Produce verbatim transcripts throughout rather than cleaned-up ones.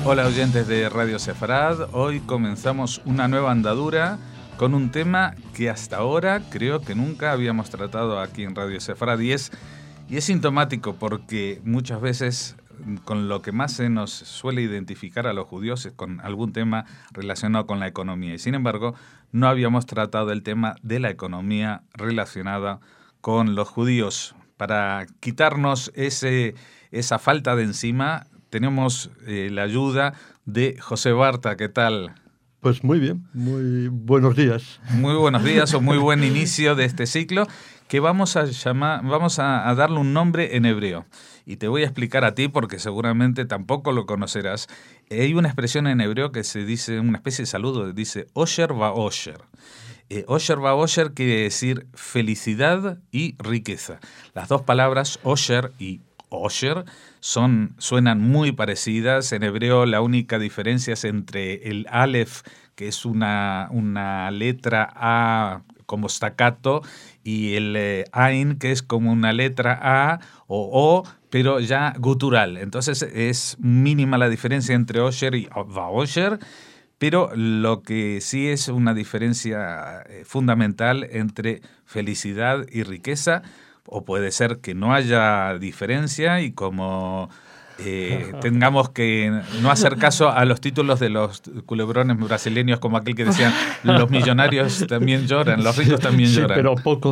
Hola oyentes de Radio Sefarad, hoy comenzamos una nueva andadura con un tema que hasta ahora creo que nunca habíamos tratado aquí en Radio Sefarad y es, y es sintomático porque muchas veces con lo que más se nos suele identificar a los judíos es con algún tema relacionado con la economía y sin embargo no habíamos tratado el tema de la economía relacionada con los judíos. Para quitarnos ese, esa falta de encima tenemos eh, la ayuda de José Barta. ¿Qué tal? Pues muy bien, muy buenos días. Muy buenos días o muy buen inicio de este ciclo que vamos a llamar, vamos a, a darle un nombre en hebreo. Y te voy a explicar a ti porque seguramente tampoco lo conocerás. Hay una expresión en hebreo que se dice, una especie de saludo, dice Osher va Osher. Eh, Osher va Osher quiere decir felicidad y riqueza. Las dos palabras Osher y Osher son, suenan muy parecidas. En hebreo la única diferencia es entre el Aleph, que es una, una letra A como staccato, y el eh, Ain, que es como una letra A o O, pero ya gutural. Entonces es mínima la diferencia entre Osher y Va-Osher, pero lo que sí es una diferencia fundamental entre felicidad y riqueza. O puede ser que no haya diferencia y como eh, tengamos que no hacer caso a los títulos de los culebrones brasileños como aquel que decían los millonarios también lloran, los ricos también sí, lloran. Pero poco.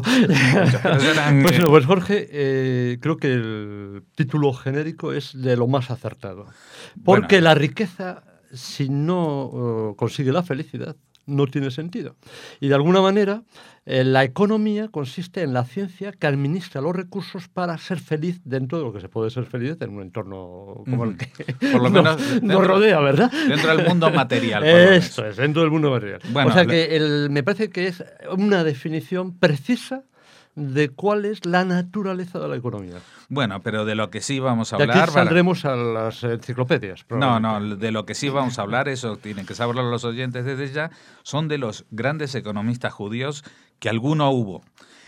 lloran, pues, no, pues Jorge, eh, creo que el título genérico es de lo más acertado. Porque bueno, la riqueza, si no uh, consigue la felicidad, no tiene sentido. Y de alguna manera, eh, la economía consiste en la ciencia que administra los recursos para ser feliz dentro de lo que se puede ser feliz en un entorno como uh-huh. el que por lo menos nos, dentro, nos rodea, ¿verdad? Dentro del mundo material. Esto es, dentro del mundo material. Bueno, o sea la... que el, me parece que es una definición precisa de cuál es la naturaleza de la economía. Bueno, pero de lo que sí vamos a de hablar... aquí saldremos para... a las enciclopedias. No, no, de lo que sí vamos a hablar, eso tienen que saberlo los oyentes desde ya, son de los grandes economistas judíos, que alguno hubo.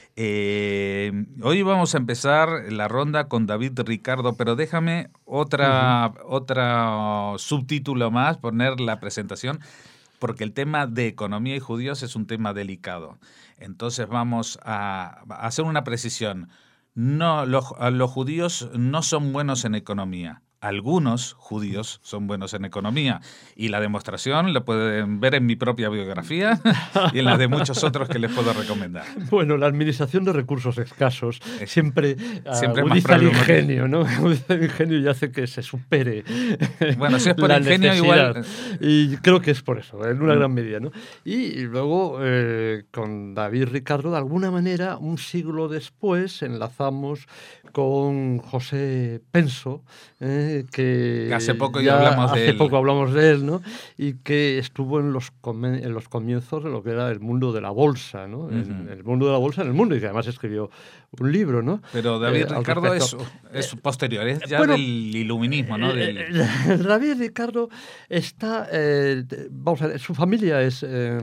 Eh, hoy vamos a empezar la ronda con David Ricardo, pero déjame otra, uh-huh. otra subtítulo más, poner la presentación, porque el tema de economía y judíos es un tema delicado. Entonces vamos a hacer una precisión. No, los, los judíos no son buenos en economía. Algunos judíos son buenos en economía y la demostración la pueden ver en mi propia biografía y en la de muchos otros que les puedo recomendar. Bueno, la administración de recursos escasos siempre, siempre agudiza el ingenio, ¿no? Agudiza el ingenio y hace que se supere bueno, si es por la ingenio necesidad. Igual... Y creo que es por eso, en una gran medida, ¿no? Y luego, eh, con David Ricardo, de alguna manera, un siglo después, enlazamos con José Penso, eh, que hace poco ya hablamos hace de él. poco hablamos de él, ¿no? Y que estuvo en los come- en los comienzos de lo que era el mundo de la bolsa, ¿no? Uh-huh. En el mundo de la bolsa en el mundo y que además escribió un libro, ¿no? Pero David eh, Ricardo es, es posterior, es ya bueno, del iluminismo, ¿no? Del... Eh, David Ricardo está, eh, vamos a ver, su familia es eh,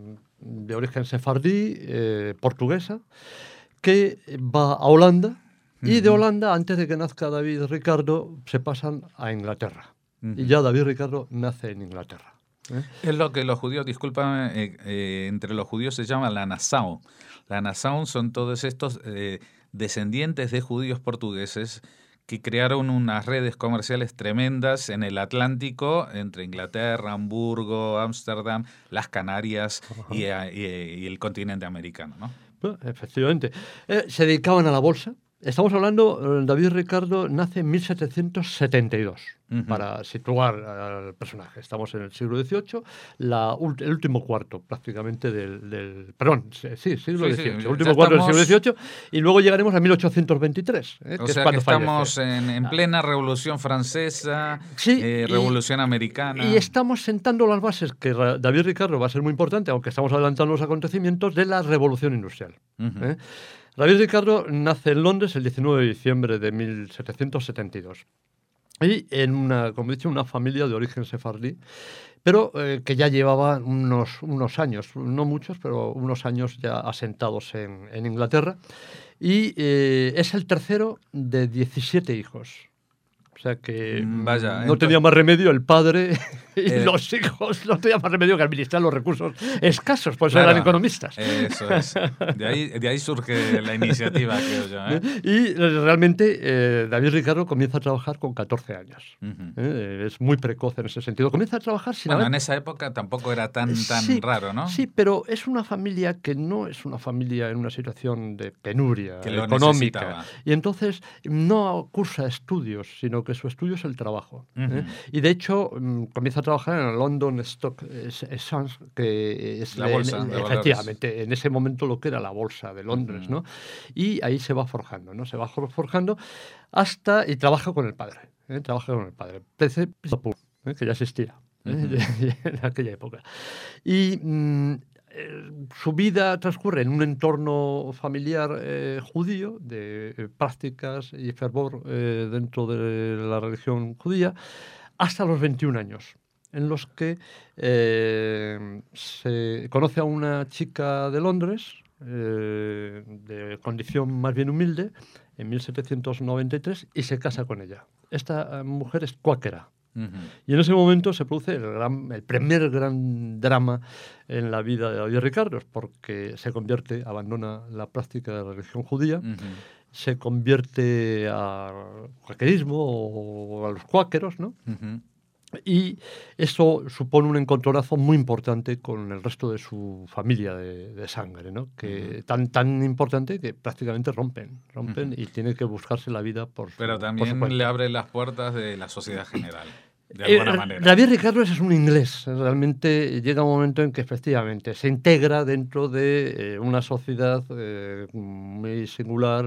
de origen sefardí, eh, portuguesa, que va a Holanda. Y de Holanda, antes de que nazca David Ricardo, se pasan a Inglaterra. Uh-huh. Y ya David Ricardo nace en Inglaterra. ¿eh? Es lo que los judíos, discúlpame, eh, eh, entre los judíos se llama la Nassau. La Nassau son todos estos eh, descendientes de judíos portugueses que crearon unas redes comerciales tremendas en el Atlántico, entre Inglaterra, Hamburgo, Ámsterdam, las Canarias uh-huh. y, y, y el continente americano, ¿no? Bueno, efectivamente. Eh, se dedicaban a la bolsa. Estamos hablando, David Ricardo nace en mil setecientos setenta y dos, uh-huh. para situar al personaje. Estamos en el siglo dieciocho, la, el último cuarto prácticamente del... del perdón, sí, siglo sí, dieciocho, sí, el último cuarto estamos... del siglo dieciocho, y luego llegaremos a mil ochocientos veintitrés, ¿eh? O que sea es cuando que estamos fallece. en, en plena Revolución Francesa, sí, eh, Revolución y, Americana. Y estamos sentando las bases, que David Ricardo va a ser muy importante, aunque estamos adelantando los acontecimientos, de la Revolución Industrial. Uh-huh. ¿eh? David Ricardo nace en Londres el diecinueve de diciembre de mil setecientos setenta y dos y en una, como he dicho, una familia de origen sefardí, pero eh, que ya llevaba unos, unos años, no muchos, pero unos años ya asentados en, en Inglaterra, y eh, es el tercero de diecisiete hijos. sea que Vaya, no entonces... tenía más remedio el padre y eh... los hijos, no tenía más remedio que administrar los recursos escasos, pues claro, eran economistas. Eso es. De ahí, de ahí surge la iniciativa, creo yo. ¿eh? Y realmente eh, David Ricardo comienza a trabajar con catorce años. Uh-huh. ¿eh? Es muy precoz en ese sentido. Comienza a trabajar sin Bueno, haber... en esa época tampoco era tan, tan sí, raro, ¿no? Sí, pero es una familia que no es una familia en una situación de penuria que lo económica. Necesitaba. Y entonces no cursa estudios, sino que su estudio es el trabajo. Uh-huh. ¿eh? Y de hecho um, comienza a trabajar en el London Stock Exchange, que es la bolsa en, de efectivamente valores. en ese momento lo que era la bolsa de Londres, uh-huh. ¿no? Y ahí se va forjando, ¿no? Se va forjando hasta y trabaja con el padre. ¿eh? Trabaja con el padre. P C, ¿eh? que ya existía. ¿eh? Uh-huh. en aquella época. Y mmm, eh, su vida transcurre en un entorno familiar eh, judío, de eh, prácticas y fervor eh, dentro de la religión judía, hasta los veintiún años, en los que eh, se conoce a una chica de Londres, eh, de condición más bien humilde, en mil setecientos noventa y tres, y se casa con ella. Esta mujer es cuáquera. Uh-huh. Y en ese momento se produce el, gran, el primer gran drama en la vida de David Ricardo, porque se convierte, abandona la práctica de la religión judía, uh-huh. se convierte al cuáquerismo o a los cuáqueros, ¿no? Uh-huh. Y eso supone un encontronazo muy importante con el resto de su familia de, de sangre, ¿no? Que uh-huh. tan, tan importante que prácticamente rompen, rompen uh-huh. y tiene que buscarse la vida por su Pero también por su le abre las puertas de la sociedad general. De alguna eh, manera. David Ricardo es un inglés. Realmente llega un momento en que efectivamente se integra dentro de eh, una sociedad eh, muy singular,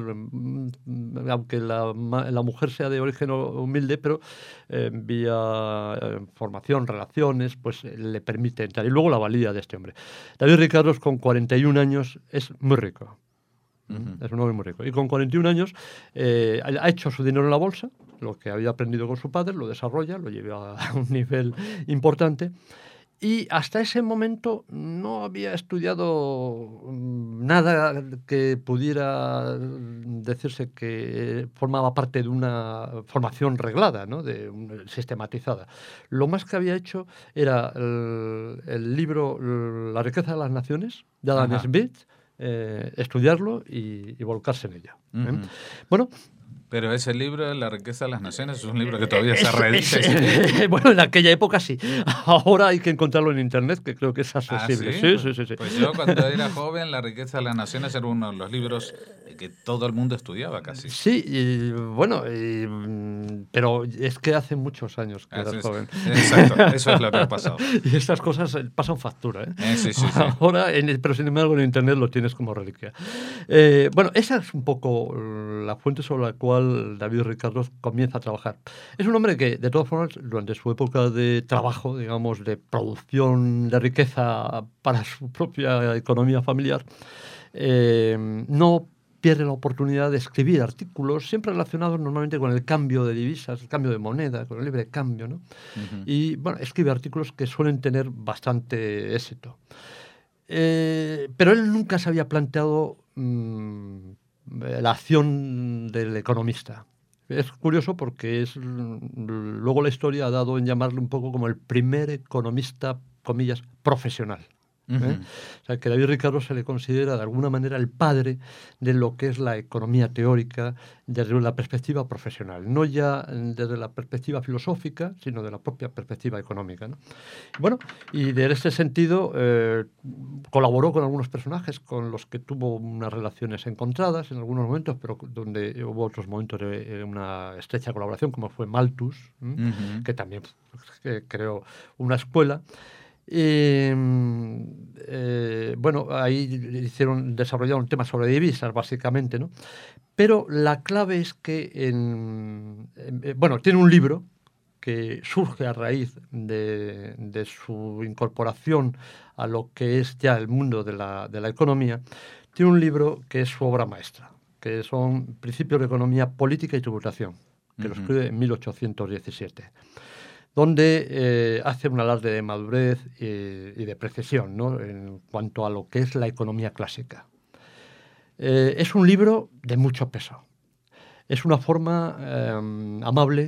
aunque la, la mujer sea de origen humilde, pero eh, vía eh, formación, relaciones, pues eh, le permite entrar. Y luego la valía de este hombre. David Ricardo con cuarenta y un años es muy rico. Uh-huh. Es un hombre muy rico. Y con cuarenta y un años eh, ha hecho su dinero en la bolsa, lo que había aprendido con su padre, lo desarrolla, lo lleva a un nivel importante. Y hasta ese momento no había estudiado nada que pudiera decirse que formaba parte de una formación reglada, ¿no? de un, sistematizada. Lo más que había hecho era el, el libro La riqueza de las naciones, de Adam Ajá. Smith, Eh, estudiarlo y, y volcarse en ella. ¿eh? Uh-huh. Bueno, pero ese libro, La riqueza de las naciones, es un libro que todavía es, se reedita. Es, es, bueno, en aquella época sí. Ahora hay que encontrarlo en internet, que creo que es accesible. ¿Ah, sí? Sí, sí, sí, sí. Pues yo cuando era joven, La riqueza de las naciones era uno de los libros que todo el mundo estudiaba casi. Sí, y, bueno, y, pero es que hace muchos años que eras joven. Exacto, eso es lo que ha pasado. Y estas cosas pasan factura, ¿eh? eh sí, sí, sí. Ahora, en, pero sin embargo, en internet lo tienes como reliquia. Eh, bueno, esa es un poco la fuente sobre la cual David Ricardo comienza a trabajar. Es un hombre que, de todas formas, durante su época de trabajo, digamos, de producción de riqueza para su propia economía familiar, eh, no pierde la oportunidad de escribir artículos siempre relacionados normalmente con el cambio de divisas, el cambio de moneda, con el libre cambio, ¿no? Uh-huh. Y, bueno, escribe artículos que suelen tener bastante éxito. Eh, pero él nunca se había planteado mmm, la acción del economista. Es curioso porque es luego la historia ha dado en llamarle un poco como el primer economista, comillas, profesional. ¿Eh? Uh-huh. O sea, que David Ricardo se le considera de alguna manera el padre de lo que es la economía teórica desde la perspectiva profesional, no ya desde la perspectiva filosófica, sino de la propia perspectiva económica, ¿no? Bueno, y de este sentido eh, colaboró con algunos personajes con los que tuvo unas relaciones encontradas en algunos momentos, pero donde hubo otros momentos de una estrecha colaboración, como fue Malthus, ¿eh? Uh-huh. que también que creó una escuela. Eh, eh, bueno, ahí hicieron, desarrollaron temas sobre divisas, básicamente, ¿no? Pero la clave es que, en, en, bueno, tiene un libro que surge a raíz de, de su incorporación a lo que es ya el mundo de la, de la economía. Tiene un libro que es su obra maestra, que son Principios de Economía Política y Tributación, que uh-huh. lo escribe en mil ochocientos diecisiete. Donde eh, hace un alarde de madurez y, y de precisión, ¿no? En cuanto a lo que es la economía clásica. Eh, es un libro de mucho peso. Es una forma eh, amable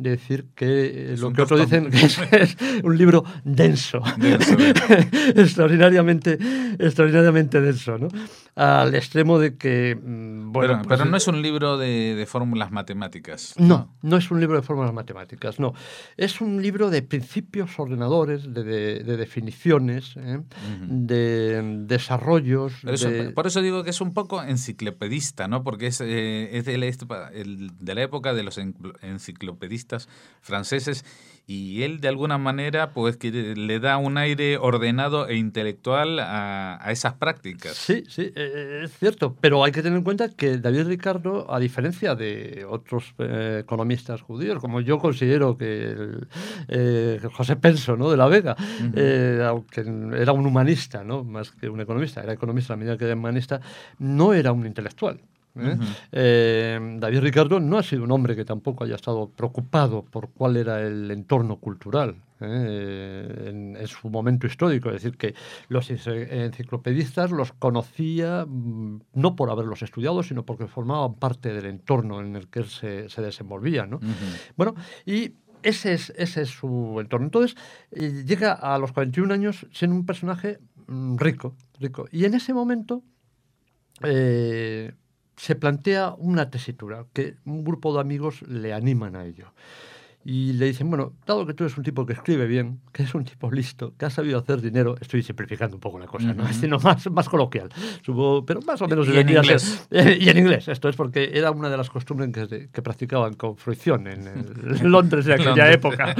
de decir que eh, lo un que otros tostón. dicen que es, es un libro denso, Denso, extraordinariamente, extraordinariamente denso, ¿no? Al extremo de que, mm, bueno... Pero, pues, pero no es un libro de, de fórmulas matemáticas, No, ¿no? no es un libro de fórmulas matemáticas, no. Es un libro de principios ordenadores, de, de- de definiciones, ¿eh? Ujú. De desarrollos. Pero eso- de... por eso digo que es un poco enciclopedista, ¿no? Porque es, eh, es de, la, el- de la época de los enclo- enciclopedistas franceses y él de alguna manera pues que le da un aire ordenado e intelectual a, a esas prácticas. Sí, sí, eh, es cierto, pero hay que tener en cuenta que David Ricardo, a diferencia de otros eh, economistas judíos, como yo considero que el, eh, José Penso, ¿no?, de la Vega, Ujú. eh, aunque era un humanista, ¿no?, más que un economista, era economista a medida que era humanista, no era un intelectual. ¿eh? Ujú. Eh, David Ricardo no ha sido un hombre que tampoco haya estado preocupado por cuál era el entorno cultural ¿eh? en, en su momento histórico. Es decir, que los enciclopedistas los conocía mm, no por haberlos estudiado, sino porque formaban parte del entorno en el que él se, se desenvolvía, ¿no? Ujú. Bueno, y ese es, ese es su entorno. Entonces, eh, llega a los cuarenta y un años siendo un personaje mm, rico, rico. Y en ese momento... Eh, se plantea una tesitura, que un grupo de amigos le animan a ello. Y le dicen, bueno, dado que tú eres un tipo que escribe bien, que es un tipo listo, que ha sabido hacer dinero, estoy simplificando un poco la cosa, ¿no? Ujú. Sino más, más coloquial, supongo, pero más o menos... Y en debería ser. inglés. Eh, y en inglés, esto es porque era una de las costumbres que, que practicaban con fruición en, el, en Londres de aquella Londres. época.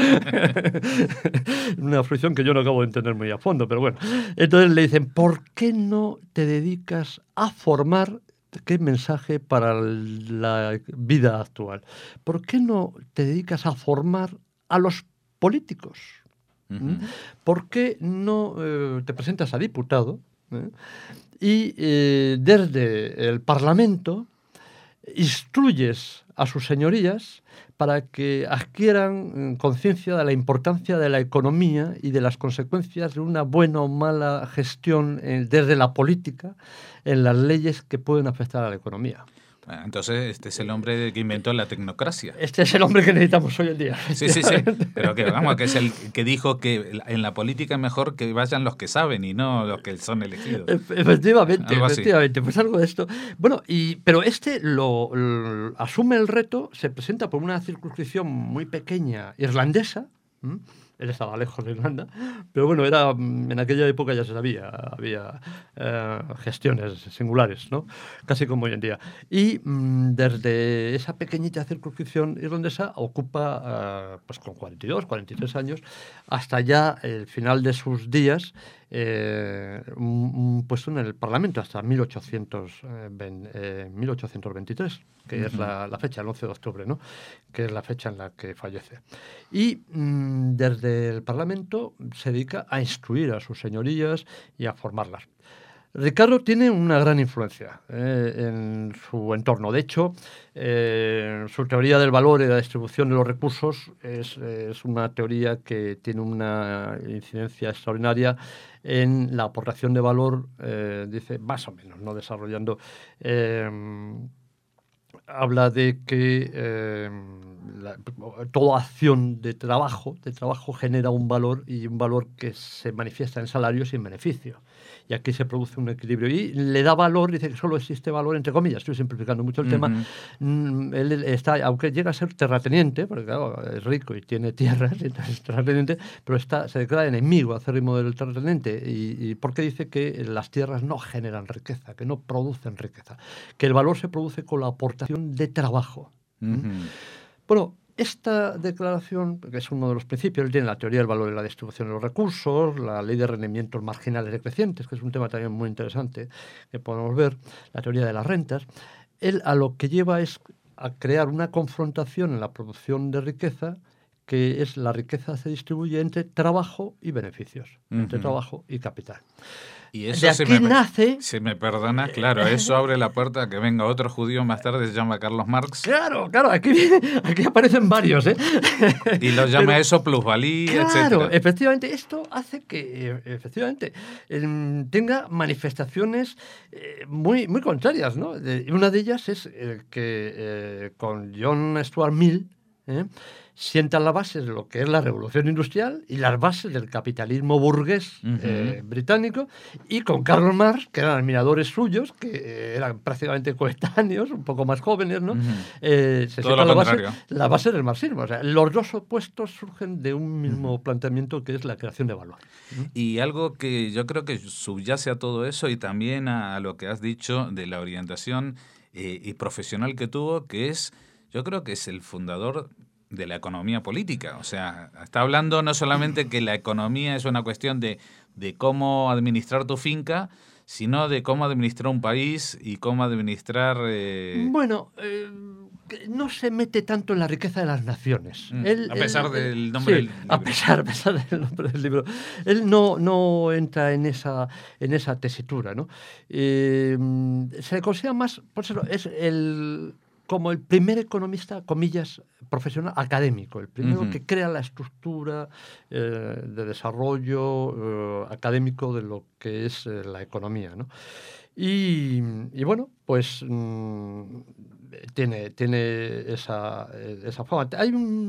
Una fruición que yo no acabo de entender muy a fondo, pero bueno. Entonces le dicen, ¿por qué no te dedicas a formar? ¿Qué mensaje para la vida actual? ¿Por qué no te dedicas a formar a los políticos? Ujú. ¿Mm? ¿Por qué no eh, te presentas a diputado ¿eh? y eh, desde el Parlamento instruyes a sus señorías para que adquieran conciencia de la importancia de la economía y de las consecuencias de una buena o mala gestión eh, desde la política en las leyes que pueden afectar a la economía? Ah, entonces, este es el hombre que inventó la tecnocracia. Este es el hombre que necesitamos hoy en día. Sí, sí, sí. Pero que vamos, que es el que dijo que en la política es mejor que vayan los que saben y no los que son elegidos. Efectivamente, Algo así. efectivamente, pues algo de esto. Bueno, y, pero este lo, lo- asume el reto, se presenta por una circunscripción muy pequeña irlandesa. ¿m? Él estaba lejos de Irlanda, pero bueno, era mm, en aquella época ya se sabía, había eh, gestiones singulares, ¿no? Casi como hoy en día. Y mm, desde esa pequeñita circunscripción irlandesa ocupa, eh, pues con cuarenta y dos, cuarenta y tres años, hasta ya el final de sus días, eh, un, un puesto en el Parlamento hasta mil ochocientos veintitrés, que uh-huh. es la, la fecha, el once de octubre, ¿no? Que es la fecha en la que fallece. Y mmm, desde el Parlamento se dedica a instruir a sus señorías y a formarlas. Ricardo tiene una gran influencia eh, en su entorno. De hecho, eh, su teoría del valor y la distribución de los recursos es, es una teoría que tiene una incidencia extraordinaria en la aportación de valor, eh, dice, más o menos, no desarrollando... Eh, habla de que eh, la, toda acción de trabajo, de trabajo genera un valor y un valor que se manifiesta en salarios y en beneficio. Y aquí se produce un equilibrio. Y le da valor, dice que solo existe valor, entre comillas, estoy simplificando mucho el uh-huh. tema. Mm, él está, aunque llega a ser terrateniente, porque claro, es rico y tiene tierras, entonces es terrateniente, pero está, se declara enemigo acérrimo del terrateniente. Y, y porque dice que las tierras no generan riqueza, que no producen riqueza, que el valor se produce con la aportación de trabajo. Uh-huh. ¿Mm? Bueno, esta declaración, que es uno de los principios, tiene la teoría del valor y la distribución de los recursos, la ley de rendimientos marginales decrecientes, que es un tema también muy interesante que podemos ver, la teoría de las rentas. Él a lo que lleva es a crear una confrontación en la producción de riqueza, que es la riqueza se distribuye entre trabajo y beneficios, uh-huh. entre trabajo y capital. Y eso de aquí se me, nace... Se me perdona, claro, eso abre la puerta a que venga otro judío más tarde, se llama Carlos Marx. Claro, claro, aquí, aquí aparecen varios, ¿eh? Y lo llama Pero, eso plusvalía, claro, etcétera. Claro, efectivamente, esto hace que, efectivamente, eh, tenga manifestaciones eh, muy, muy contrarias, ¿no? De, una de ellas es eh, que eh, con John Stuart Mill, ¿eh? sientan las bases de lo que es la revolución industrial y las bases del capitalismo burgués uh-huh. eh, británico, y con Karl Marx, que eran admiradores suyos, que eh, eran prácticamente coetáneos, un poco más jóvenes, ¿no? Uh-huh. eh, se sientan la base, la base del marxismo. O sea, los dos opuestos surgen de un mismo uh-huh. planteamiento, que es la creación de valor. Uh-huh. Y algo que yo creo que subyace a todo eso, y también a, a lo que has dicho de la orientación eh, y profesional que tuvo, que es, yo creo que es el fundador de la economía política. O sea, está hablando no solamente que la economía es una cuestión de, de cómo administrar tu finca, sino de cómo administrar un país y cómo administrar... Eh... Bueno, eh, no se mete tanto en la riqueza de las naciones. Mm, él, a pesar él, del nombre sí, del libro. A pesar, a pesar del nombre del libro. Él no, no entra en esa, en esa tesitura, ¿no? Eh, se le considera más... Por eso es el... como el primer economista, comillas, profesional académico, el primero uh-huh. que crea la estructura eh, de desarrollo eh, académico de lo que es eh, la economía, ¿no? Y, y bueno, pues mmm, tiene, tiene esa, esa forma. Hay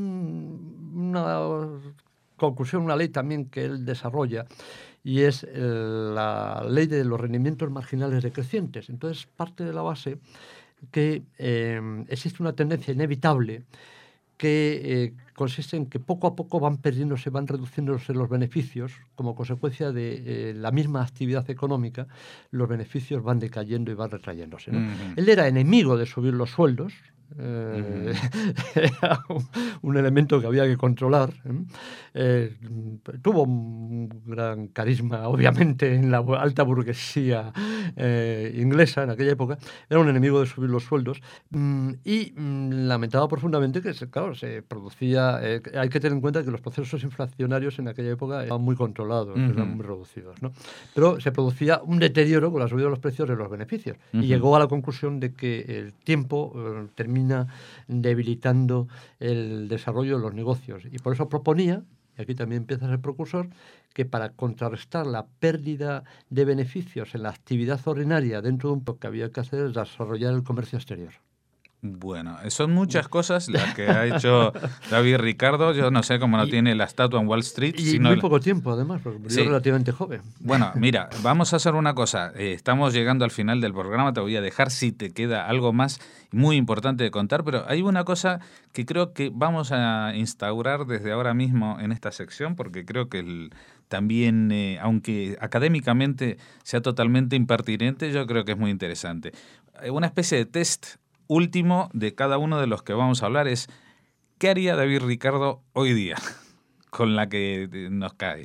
un, una conclusión, una ley también que él desarrolla, y es eh, la ley de los rendimientos marginales decrecientes. Entonces, parte de la base que eh, existe una tendencia inevitable que eh, consiste en que poco a poco van perdiéndose, van reduciéndose los beneficios como consecuencia de eh, la misma actividad económica. Los beneficios van decayendo y van retrayéndose, ¿no? Uh-huh. Él era enemigo de subir los sueldos. Eh, uh-huh. Era un, un elemento que había que controlar. ¿eh? Eh, tuvo un gran carisma, obviamente, en la alta burguesía eh, inglesa en aquella época. Era un enemigo de subir los sueldos mm, y mm, lamentaba profundamente que, claro, se producía... Eh, hay que tener en cuenta que los procesos inflacionarios en aquella época estaban muy controlados, uh-huh. eran muy reducidos, ¿no? Pero se producía un deterioro con la subida de los precios de los beneficios. Uh-huh. Y llegó a la conclusión de que el tiempo eh, termina debilitando el desarrollo de los negocios. Y por eso proponía, y aquí también empieza a ser precursor, que para contrarrestar la pérdida de beneficios en la actividad ordinaria dentro de un poco que había que hacer es desarrollar el comercio exterior. Bueno, son muchas cosas las que ha hecho David Ricardo. Yo no sé cómo no y, tiene la estatua en Wall Street. Y sino muy poco tiempo, además, porque murió sí. relativamente joven. Bueno, mira, vamos a hacer una cosa. Eh, estamos llegando al final del programa. Te voy a dejar si te queda algo más muy importante de contar, pero hay una cosa que creo que vamos a instaurar desde ahora mismo en esta sección, porque creo que el, también, eh, aunque académicamente sea totalmente impertinente, yo creo que es muy interesante. Una especie de test último de cada uno de los que vamos a hablar es ¿qué haría David Ricardo hoy día con la que nos cae?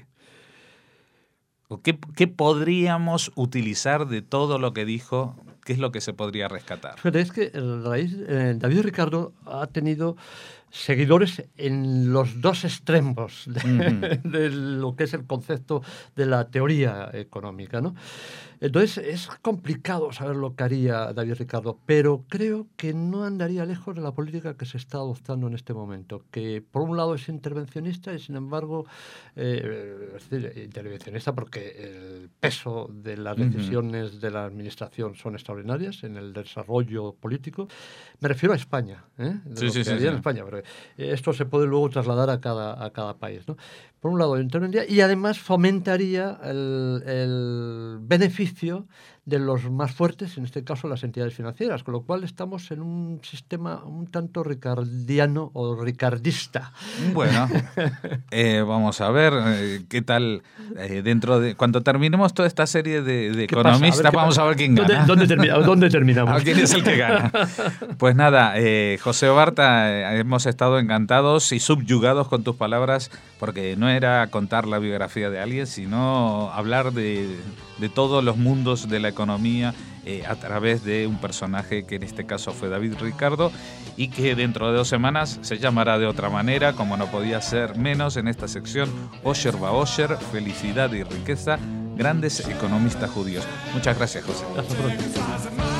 ¿O qué, qué podríamos utilizar de todo lo que dijo? ¿Qué es lo que se podría rescatar? Fíjate, es que el raíz, eh, David Ricardo ha tenido seguidores en los dos extremos de, uh-huh. de lo que es el concepto de la teoría económica, ¿no? Entonces es complicado saber lo que haría David Ricardo, pero creo que no andaría lejos de la política que se está adoptando en este momento, que por un lado es intervencionista y sin embargo eh, es decir, intervencionista porque el peso de las decisiones uh-huh. de la administración son extraordinarias en el desarrollo político. Me refiero a España, ¿eh? De sí, lo sí, que sí, haría sí. en España, pero esto se puede luego trasladar a cada, a cada país, ¿no? Por un lado, intervendría y además fomentaría el, el beneficio de los más fuertes, en este caso las entidades financieras, con lo cual estamos en un sistema un tanto ricardiano o ricardista. Bueno, eh, vamos a ver eh, qué tal eh, dentro de... Cuando terminemos toda esta serie de, de economistas, a vamos pasa? a ver quién gana. ¿Dónde, dónde, termina, ¿dónde terminamos? A quién es el que gana. Pues nada, eh, José Barta, eh, hemos estado encantados y subyugados con tus palabras, porque no era contar la biografía de alguien, sino hablar de, de todos los mundos de la economía eh, a través de un personaje que en este caso fue David Ricardo y que dentro de dos semanas se llamará de otra manera, como no podía ser menos en esta sección Osher Baosher, Felicidad y Riqueza, grandes economistas judíos. Muchas gracias, José. Hasta pronto.